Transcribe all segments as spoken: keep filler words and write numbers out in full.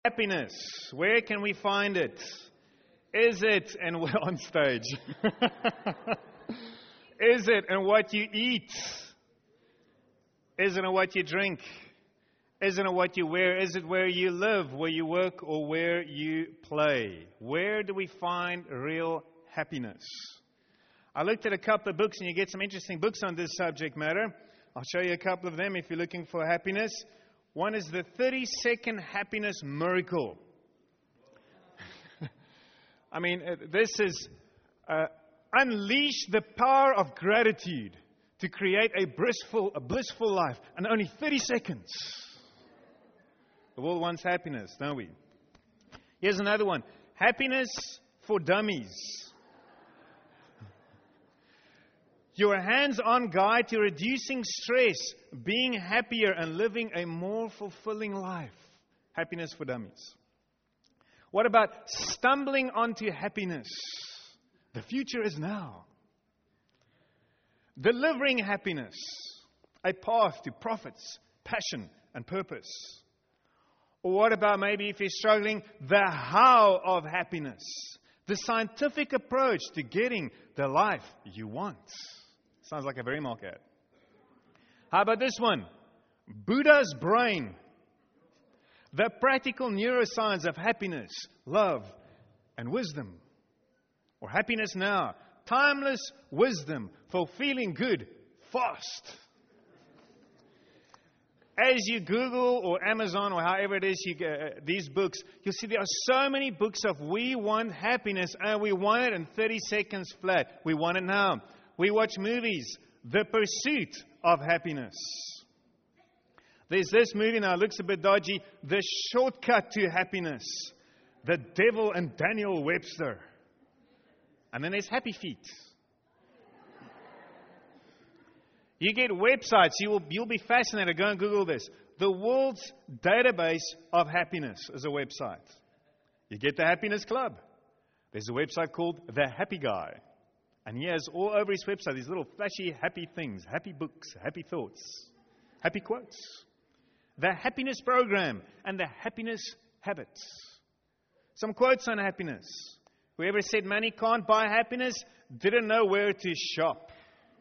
Happiness, where can we find it? Is it, and we're on stage, is it in what you eat? Is it in what you drink? Is it in what you wear? Is it where you live, where you work, or where you play? Where do we find real happiness? I looked at a couple of books, and you get some interesting books on this subject matter. I'll show you a couple of them if you're looking for happiness. One is the thirty-second Happiness Miracle. I mean, this is uh, unleash the power of gratitude to create a blissful, a blissful life in only thirty seconds. The world wants happiness, don't we? Here's another one. Happiness for Dummies. Your hands-on guide to reducing stress, being happier, and living a more fulfilling life. Happiness for Dummies. What about stumbling onto happiness? The future is now. Delivering happiness. A path to profits, passion, and purpose. Or what about maybe if you're struggling, the how of happiness? The scientific approach to getting the life you want. Sounds like a very mark ad. How about this one? Buddha's brain. The practical neuroscience of happiness, love, and wisdom. Or happiness now. Timeless wisdom for feeling good fast. As you Google or Amazon or however it is you get uh, these books, you'll see there are so many books of we want happiness and we want it in thirty seconds flat. We want it now. We watch movies, The Pursuit of Happiness. There's this movie now, it looks a bit dodgy, The Shortcut to Happiness. The Devil and Daniel Webster. And then there's Happy Feet. You get websites, you will, you'll be fascinated. Go and Google this. The world's database of happiness is a website. You get the Happiness Club. There's a website called The Happy Guy. And he has all over his website these little flashy happy things, happy books, happy thoughts, happy quotes. The Happiness Program and the Happiness Habits. Some quotes on happiness. Whoever said money can't buy happiness didn't know where to shop.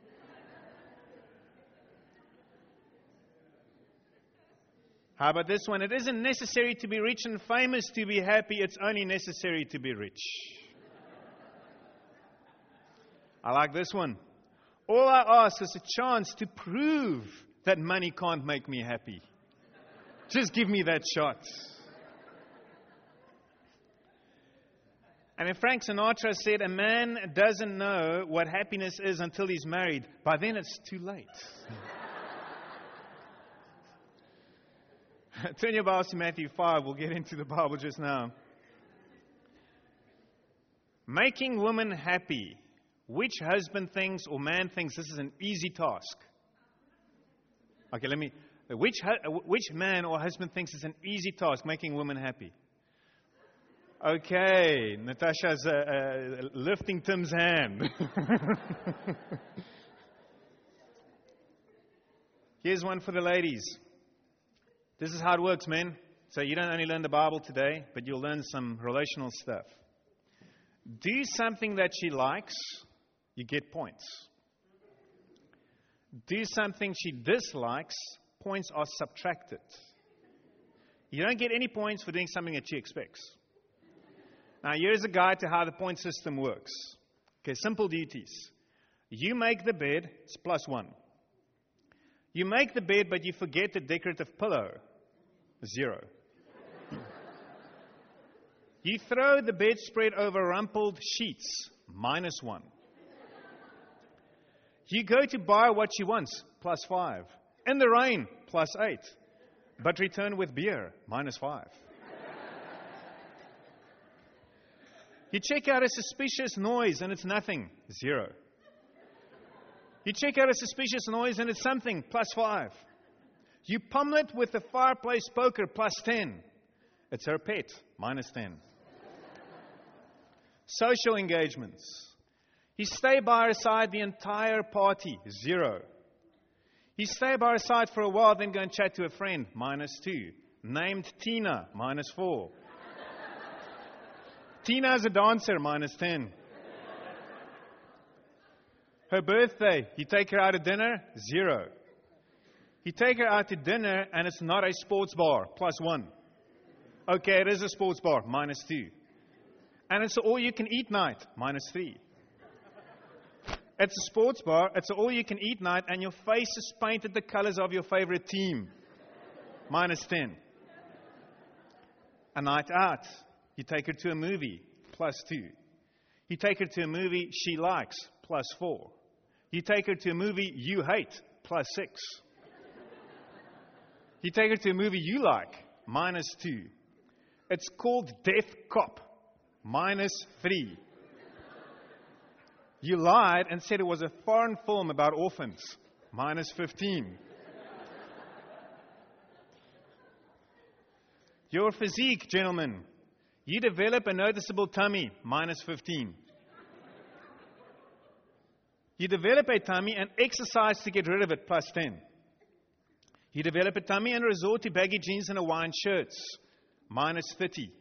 How about this one? It isn't necessary to be rich and famous to be happy. It's only necessary to be rich. I like this one. All I ask is a chance to prove that money can't make me happy. Just give me that shot. And then Frank Sinatra said, a man doesn't know what happiness is until he's married. By then it's too late. Turn your Bibles to Matthew five. We'll get into the Bible just now. Making women happy. Which husband thinks or man thinks this is an easy task? Okay, let me... Which, which man or husband thinks it's an easy task, making women happy? Okay, Natasha's uh, uh, lifting Tim's hand. Here's one for the ladies. This is how it works, men. So you don't only learn the Bible today, but you'll learn some relational stuff. Do something that she likes, you get points. Do something she dislikes, points are subtracted. You don't get any points for doing something that she expects. Now, here's a guide to how the point system works. Okay, simple duties. You make the bed, it's plus one. You make the bed, but you forget the decorative pillow, zero. You throw the bedspread over rumpled sheets, minus one. You go to buy what she wants, plus five. In the rain, plus eight. But return with beer, minus five. You check out a suspicious noise and it's nothing, zero. You check out a suspicious noise and it's something, plus five. You pummel it with the fireplace poker, plus ten. It's her pet, minus ten. Social engagements. You stay by her side the entire party, zero. You stay by her side for a while, then go and chat to a friend, minus two. Named Tina, minus four. Tina is a dancer, minus ten. Her birthday, you take her out to dinner, zero. You take her out to dinner and it's not a sports bar, plus one. Okay, it is a sports bar, minus two. And it's an all-you-can-eat night, minus three. It's a sports bar, it's an all-you-can-eat night, and your face is painted the colors of your favorite team, minus ten. A night out, you take her to a movie, plus two. You take her to a movie she likes, plus four. You take her to a movie you hate, plus six. You take her to a movie you like, minus two. It's called Death Cop, minus three. You lied and said it was a foreign film about orphans, minus fifteen. Your physique, gentlemen, you develop a noticeable tummy, minus fifteen. You develop a tummy and exercise to get rid of it, plus ten. You develop a tummy and resort to baggy jeans and Hawaiian shirts, minus thirty.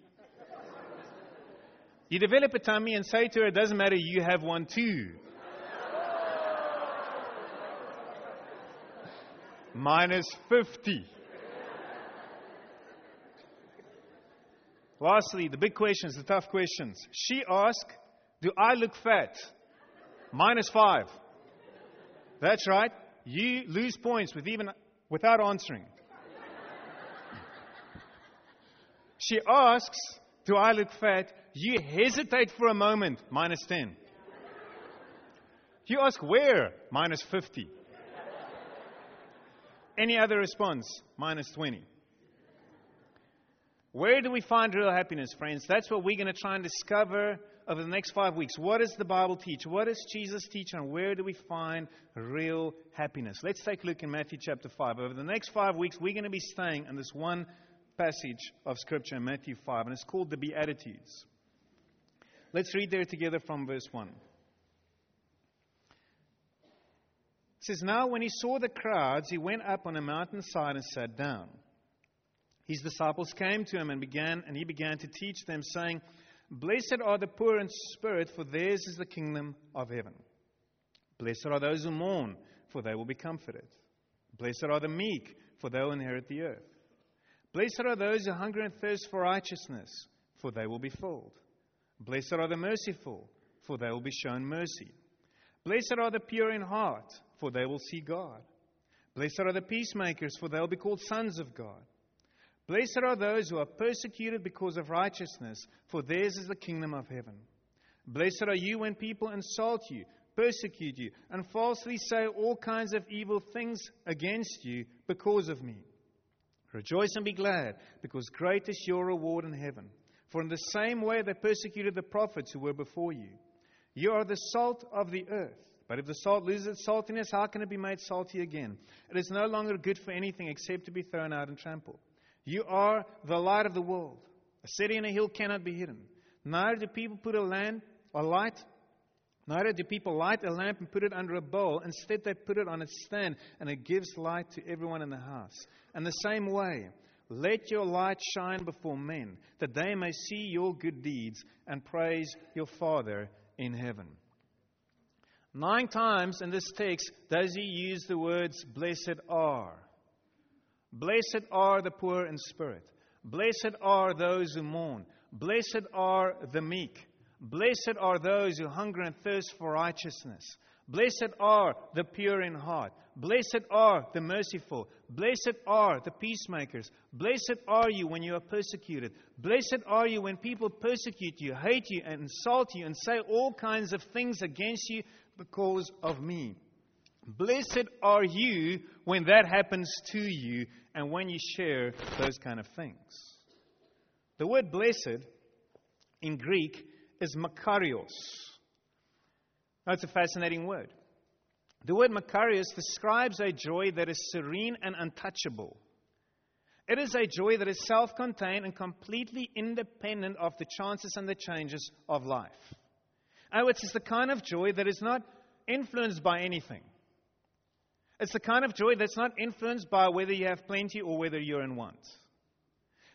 You develop a tummy and say to her, it doesn't matter, you have one too. minus fifty. Lastly, the big questions, the tough questions. She asked, do I look fat? Minus five. That's right. You lose points with even without answering. She asks, do I look fat? You hesitate for a moment. Minus ten. You ask where? Minus fifty. Any other response? Minus twenty. Where do we find real happiness, friends? That's what we're going to try and discover over the next five weeks. What does the Bible teach? What does Jesus teach? And where do we find real happiness? Let's take a look in Matthew chapter five. Over the next five weeks, we're going to be staying in this one passage of Scripture in Matthew five, and it's called the Beatitudes. Let's read there together from verse one. It says, now when he saw the crowds, he went up on a mountainside and sat down. His disciples came to him and began, and he began to teach them, saying, blessed are the poor in spirit, for theirs is the kingdom of heaven. Blessed are those who mourn, for they will be comforted. Blessed are the meek, for they will inherit the earth. Blessed are those who hunger and thirst for righteousness, for they will be filled. Blessed are the merciful, for they will be shown mercy. Blessed are the pure in heart, for they will see God. Blessed are the peacemakers, for they will be called sons of God. Blessed are those who are persecuted because of righteousness, for theirs is the kingdom of heaven. Blessed are you when people insult you, persecute you, and falsely say all kinds of evil things against you because of me. Rejoice and be glad, because great is your reward in heaven. For in the same way they persecuted the prophets who were before you. You are the salt of the earth. But if the salt loses its saltiness, how can it be made salty again? It is no longer good for anything except to be thrown out and trampled. You are the light of the world. A city on a hill cannot be hidden. Neither do people put a lamp or light. Neither do people light a lamp and put it under a bowl. Instead, they put it on its stand, and it gives light to everyone in the house. And the same way, let your light shine before men, that they may see your good deeds and praise your Father in heaven. Nine times in this text does he use the words, blessed are. Blessed are the poor in spirit. Blessed are those who mourn. Blessed are the meek. Blessed are those who hunger and thirst for righteousness. Blessed are the pure in heart. Blessed are the merciful. Blessed are the peacemakers. Blessed are you when you are persecuted. Blessed are you when people persecute you, hate you, and insult you, and say all kinds of things against you because of me. Blessed are you when that happens to you and when you share those kind of things. The word blessed in Greek is makarios. That's a fascinating word. The word makarios describes a joy that is serene and untouchable. It is a joy that is self-contained and completely independent of the chances and the changes of life. In other words, it's the kind of joy that is not influenced by anything. It's the kind of joy that's not influenced by whether you have plenty or whether you're in want.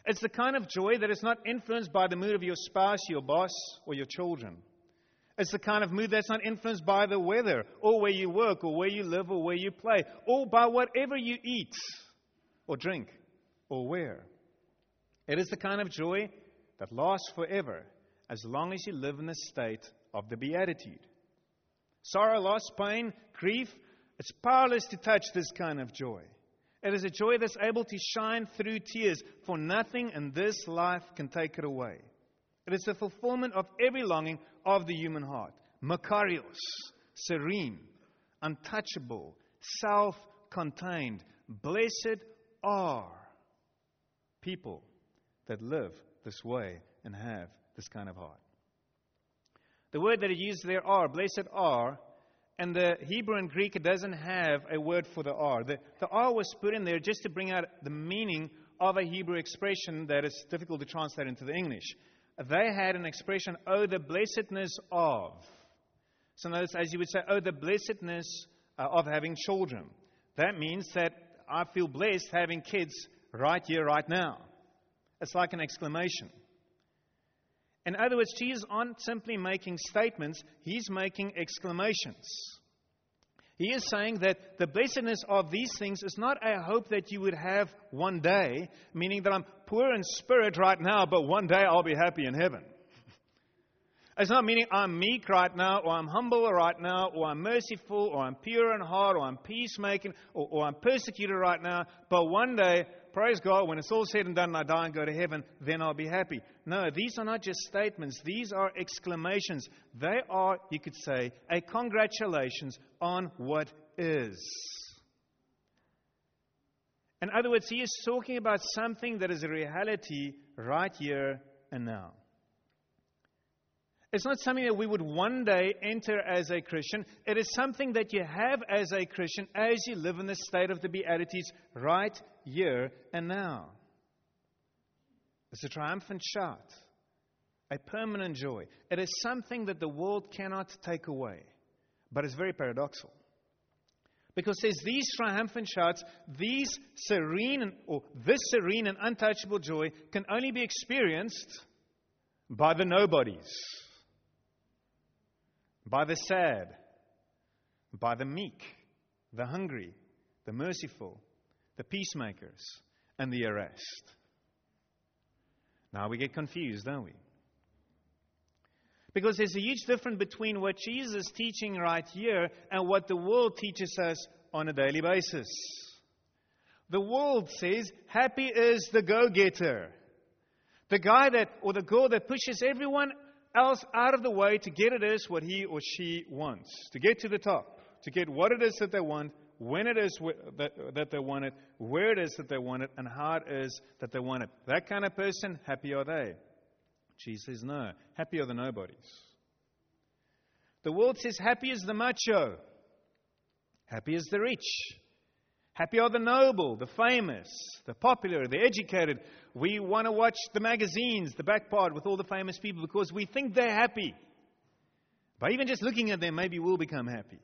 It's the kind of joy that is not influenced by the mood of your spouse, your boss, or your children. It's the kind of mood that's not influenced by the weather, or where you work, or where you live, or where you play, or by whatever you eat, or drink, or wear. It is the kind of joy that lasts forever, as long as you live in the state of the beatitude. Sorrow, loss, pain, grief, it's powerless to touch this kind of joy. It is a joy that's able to shine through tears, for nothing in this life can take it away. It is the fulfillment of every longing of the human heart. Makarios, serene, untouchable, self-contained. Blessed are people that live this way and have this kind of heart. The word that is used there, are, blessed are, and the Hebrew and Greek, it doesn't have a word for the are. The, the are was put in there just to bring out the meaning of a Hebrew expression that is difficult to translate into the English. They had an expression, oh, the blessedness of. So notice, as you would say, oh, the blessedness uh, of having children. That means that I feel blessed having kids right here, right now. It's like an exclamation. In other words, Jesus aren't simply making statements, he's making exclamations. He is saying that the blessedness of these things is not a hope that you would have one day, meaning that I'm poor in spirit right now, but one day I'll be happy in heaven. It's not meaning I'm meek right now, or I'm humble right now, or I'm merciful, or I'm pure in heart, or I'm peacemaking, or, or I'm persecuted right now, but one day, praise God, when it's all said and done and I die and go to heaven, then I'll be happy. No, these are not just statements. These are exclamations. They are, you could say, a congratulations on what is. In other words, he is talking about something that is a reality right here and now. It's not something that we would one day enter as a Christian. It is something that you have as a Christian as you live in the state of the Beatitudes right here and now. It's a triumphant shout, a permanent joy. It is something that the world cannot take away, but it's very paradoxical. Because there's these triumphant shouts, these serene, or this serene and untouchable joy can only be experienced by the nobodies. By the sad, by the meek, the hungry, the merciful, the peacemakers, and the harassed. Now we get confused, don't we? Because there's a huge difference between what Jesus is teaching right here and what the world teaches us on a daily basis. The world says, happy is the go-getter. The guy that, or the girl that pushes everyone else out of the way to get it is what he or she wants. To get to the top. To get what it is that they want, when it is that, that they want it, where it is that they want it, and how it is that they want it. That kind of person, happy are they? Jesus says no. Happy are the nobodies. The world says happy is the macho. Happy is the rich. Happy are the noble, the famous, the popular, the educated. We want to watch the magazines, the back part with all the famous people because we think they're happy. By even just looking at them, maybe we'll become happy.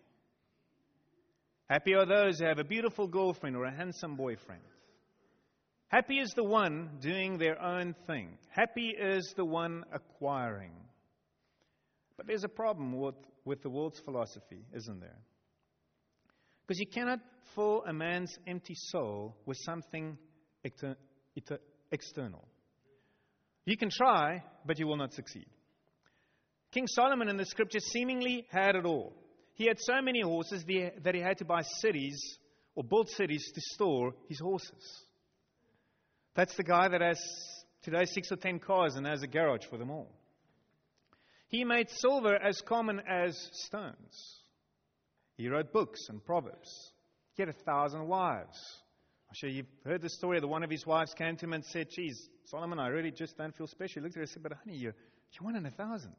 Happy are those who have a beautiful girlfriend or a handsome boyfriend. Happy is the one doing their own thing. Happy is the one acquiring. But there's a problem with, with the world's philosophy, isn't there? Because you cannot fill a man's empty soul with something exter- exter- external. You can try, but you will not succeed. King Solomon in the scripture seemingly had it all. He had so many horses that he had to buy cities or build cities to store his horses. That's the guy that has today six or ten cars and has a garage for them all. He made silver as common as stones. He wrote books and proverbs. He had a thousand wives. I'm sure you've heard the story that one of his wives came to him and said, geez, Solomon, I really just don't feel special. He looked at her and said, but honey, you're, you're one in a thousand.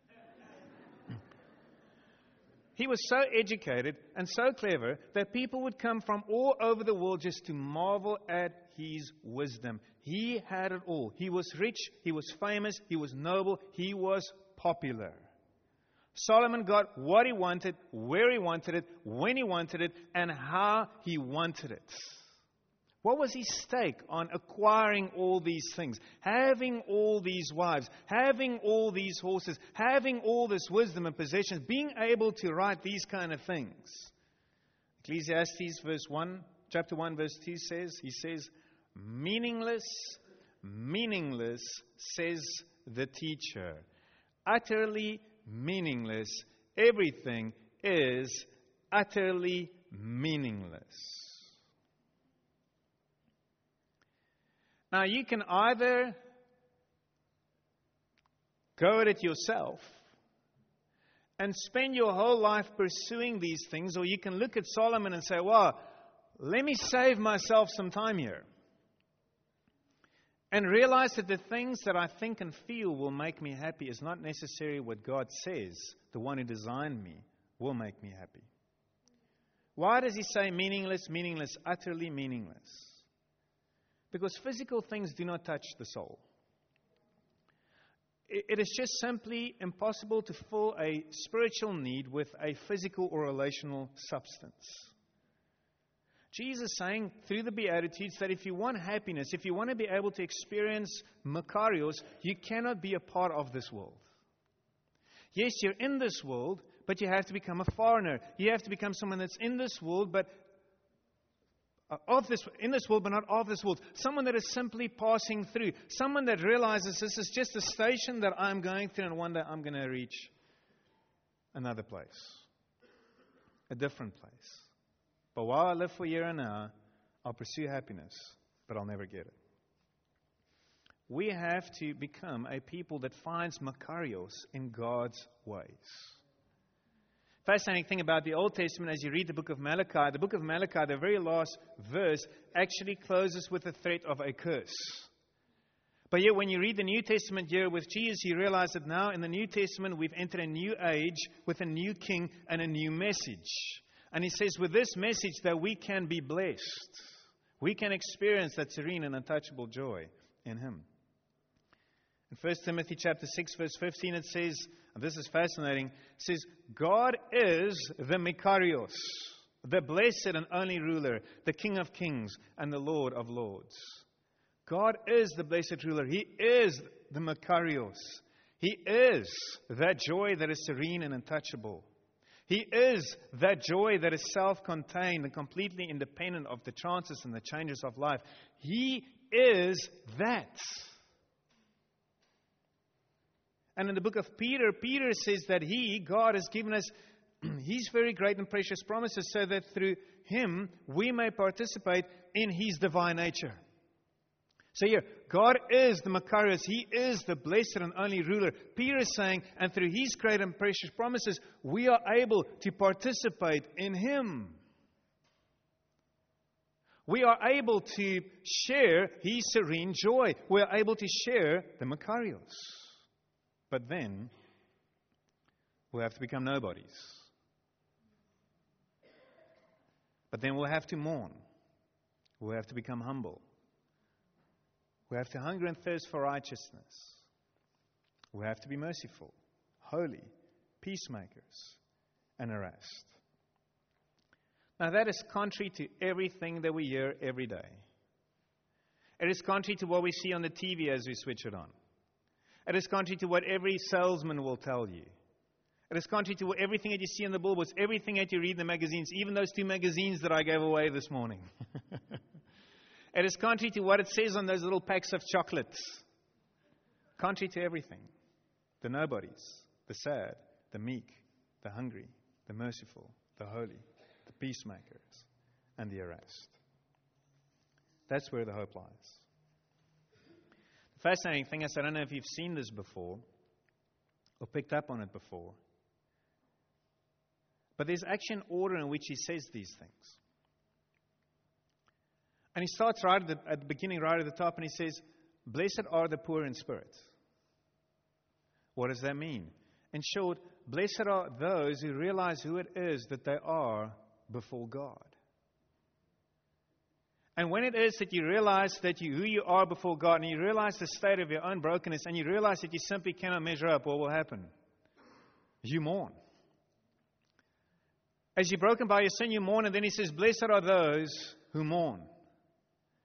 He was so educated and so clever that people would come from all over the world just to marvel at his wisdom. He had it all. He was rich, he was famous, he was noble, he was popular. Solomon got what he wanted, where he wanted it, when he wanted it, and how he wanted it. What was his stake on acquiring all these things? Having all these wives, having all these horses, having all this wisdom and possessions, being able to write these kind of things. Ecclesiastes verse one, chapter one, verse two says, he says, meaningless, meaningless, says the teacher. Utterly meaningless. Everything is utterly meaningless. Now, you can either go at it yourself and spend your whole life pursuing these things, or you can look at Solomon and say, well, let me save myself some time here. And realize that the things that I think and feel will make me happy is not necessarily what God says, the one who designed me, will make me happy. Why does he say meaningless, meaningless, utterly meaningless? Because physical things do not touch the soul. It is just simply impossible to fill a spiritual need with a physical or relational substance. Jesus is saying through the Beatitudes that if you want happiness, if you want to be able to experience Makarios, you cannot be a part of this world. Yes, you're in this world, but you have to become a foreigner. You have to become someone that's in this world, but Of this, in this world, but not of this world. Someone that is simply passing through. Someone that realizes this is just a station that I'm going through, and one day I'm going to reach another place. A different place. But while I live for here and now, I'll pursue happiness, but I'll never get it. We have to become a people that finds Makarios in God's ways. Fascinating thing about the Old Testament, as you read the book of Malachi, the book of Malachi, the very last verse, actually closes with the threat of a curse. But yet when you read the New Testament here with Jesus, you realize that now in the New Testament we've entered a new age with a new king and a new message. And he says with this message that we can be blessed. We can experience that serene and untouchable joy in him. In First Timothy chapter six, verse fifteen, it says, and this is fascinating, it says, God is the Makarios, the blessed and only ruler, the King of kings and the Lord of lords. God is the blessed ruler. He is the Makarios. He is that joy that is serene and untouchable. He is that joy that is self-contained and completely independent of the chances and the changes of life. He is that. And in the book of Peter, Peter says that He, God, has given us His very great and precious promises so that through Him we may participate in His divine nature. So here, God is the Makarios. He is the blessed and only ruler. Peter is saying, and through His great and precious promises, we are able to participate in Him. We are able to share His serene joy. We are able to share the Makarios. But then, we'll have to become nobodies. But then we'll have to mourn. We'll have to become humble. We have to hunger and thirst for righteousness. We have to be merciful, holy, peacemakers, and harassed. Now that is contrary to everything that we hear every day. It is contrary to what we see on the T V as we switch it on. It is contrary to what every salesman will tell you. It is contrary to everything that you see in the billboards, everything that you read in the magazines, even those two magazines that I gave away this morning. It is contrary to what it says on those little packs of chocolates. Contrary to everything. The nobodies, the sad, the meek, the hungry, the merciful, the holy, the peacemakers, and the harassed. That's where the hope lies. The fascinating thing is, I don't know if you've seen this before or picked up on it before, but there's actually an order in which he says these things. And he starts right at the, at the beginning, right at the top, and he says, "Blessed are the poor in spirit." What does that mean? In short, blessed are those who realize who it is that they are before God. And when it is that you realize that you who you are before God, and you realize the state of your own brokenness, and you realize that you simply cannot measure up, what will happen? You mourn. As you're broken by your sin, you mourn, and then he says, "Blessed are those who mourn."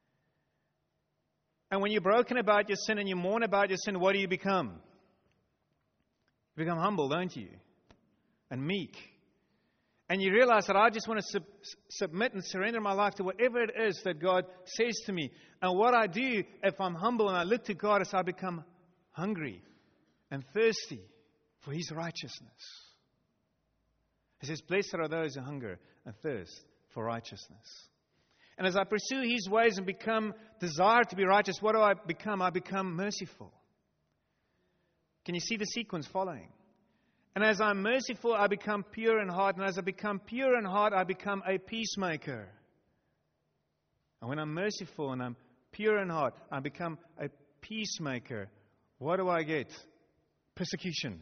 And when you're broken about your sin and you mourn about your sin, what do you become? You become humble, don't you? And meek. And you realize that I just want to sub- submit and surrender my life to whatever it is that God says to me. And what I do, if I'm humble and I look to God, is I become hungry and thirsty for His righteousness. He says, blessed are those who hunger and thirst for righteousness. And as I pursue His ways and become desire to be righteous, what do I become? I become merciful. Can you see the sequence following? And as I'm merciful, I become pure in heart. And as I become pure in heart, I become a peacemaker. And when I'm merciful and I'm pure in heart, I become a peacemaker. What do I get? Persecution.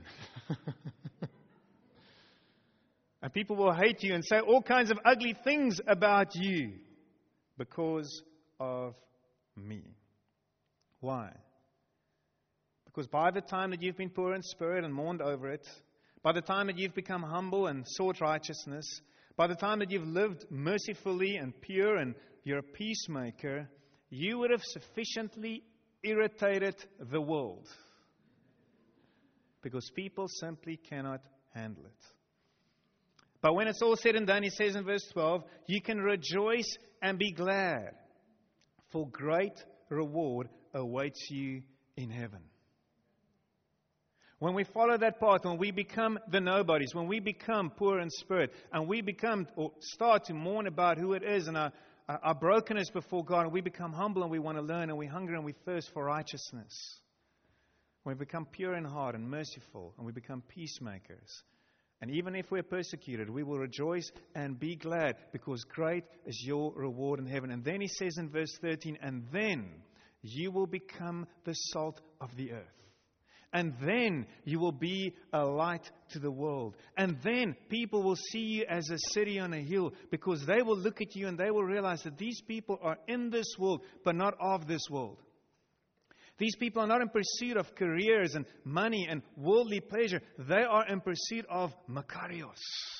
And people will hate you and say all kinds of ugly things about you because of me. Why? Because by the time that you've been poor in spirit and mourned over it, by the time that you've become humble and sought righteousness, by the time that you've lived mercifully and pure and you're a peacemaker, you would have sufficiently irritated the world. Because people simply cannot handle it. But when it's all said and done, He says in verse twelve, you can rejoice and be glad, for great reward awaits you in heaven. When we follow that path, when we become the nobodies, when we become poor in spirit, and we become or start to mourn about who it is and our, our brokenness before God, and we become humble and we want to learn and we hunger and we thirst for righteousness. When we become pure in heart and merciful and we become peacemakers. And even if we're persecuted, we will rejoice and be glad because great is your reward in heaven. And then He says in verse thirteen, and then you will become the salt of the earth. And then you will be a light to the world. And then people will see you as a city on a hill because they will look at you and they will realize that these people are in this world but not of this world. These people are not in pursuit of careers and money and worldly pleasure. They are in pursuit of Makarios,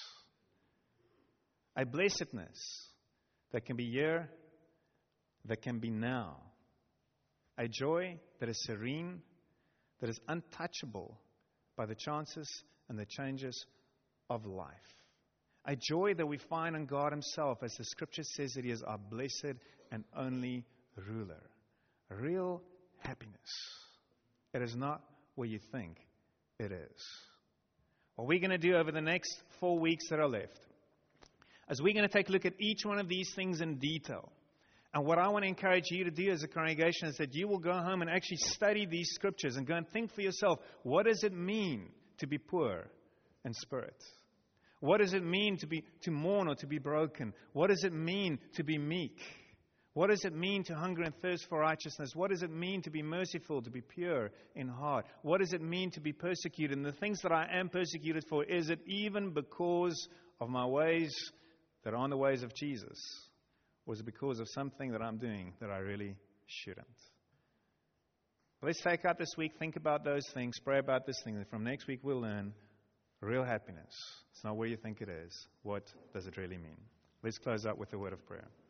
a blessedness that can be here, that can be now. A joy that is serene, that is untouchable by the chances and the changes of life. A joy that we find in God Himself, as the Scripture says that He is our blessed and only ruler. A real happiness. It is not what you think it is. What we're going to do over the next four weeks that are left is we're going to take a look at each one of these things in detail. And what I want to encourage you to do as a congregation is that you will go home and actually study these scriptures and go and think for yourself, what does it mean to be poor in spirit? What does it mean to be to mourn or to be broken? What does it mean to be meek? What does it mean to hunger and thirst for righteousness? What does it mean to be merciful, to be pure in heart? What does it mean to be persecuted? And the things that I am persecuted for, is it even because of my ways that aren't the ways of Jesus? Or is it because of something that I'm doing that I really shouldn't? Let's take out this week, think about those things, pray about this thing. And from next week we'll learn real happiness. It's not where you think it is. What does it really mean? Let's close out with a word of prayer.